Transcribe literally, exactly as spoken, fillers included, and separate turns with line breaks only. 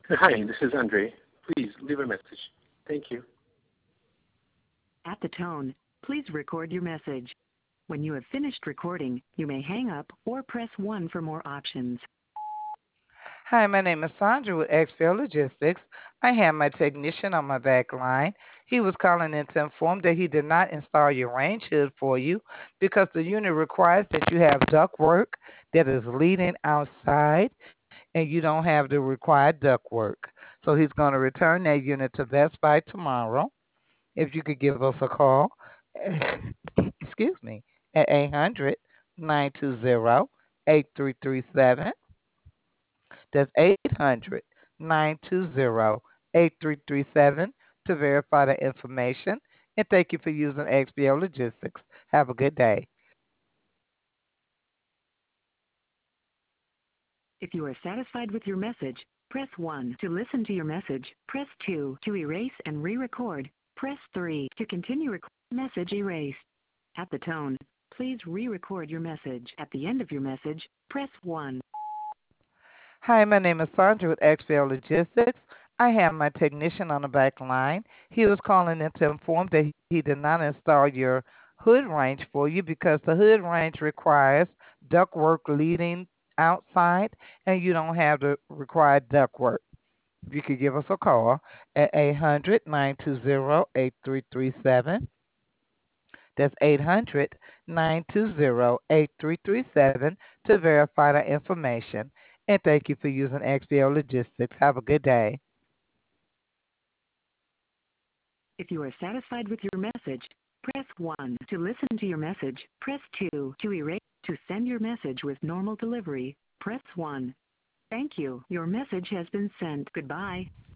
Hi, this is Andre. Please leave a message. Thank you.
At the tone, please record your message. When you have finished recording, you may hang up or press one for more options.
Hi, my name is Sandra with X P L Logistics. I have my technician on my back line. He was calling in to inform that he did not install your range hood for you because the unit requires that you have ductwork that is leading outside and you don't have the required ductwork. So he's going to return that unit to Best Buy tomorrow. If you could give us a call, excuse me, at eight hundred nine two zero eight three three seven. That's eight hundred nine two zero eight three three seven to verify the information. And thank you for using X B O Logistics. Have a good day.
If you are satisfied with your message, press one. To listen to your message, press two. To erase and re-record, press three. To continue recording, message erased. At the tone, please re-record your message. At the end of your message, press one.
Hi, my name is Sandra with X B O Logistics. I have my technician on the back line. He was calling in to inform that he did not install your hood range for you because the hood range requires ductwork leading outside and you don't have the required ductwork. If you could give us a call at eight hundred nine two zero eight three three seven. That's eight hundred nine two zero eight three three seven to verify the information. And thank you for using X B O Logistics. Have a good day.
If you are satisfied with your message, press one. To listen to your message, press two. To erase, to send your message with normal delivery, press one. Thank you. Your message has been sent. Goodbye.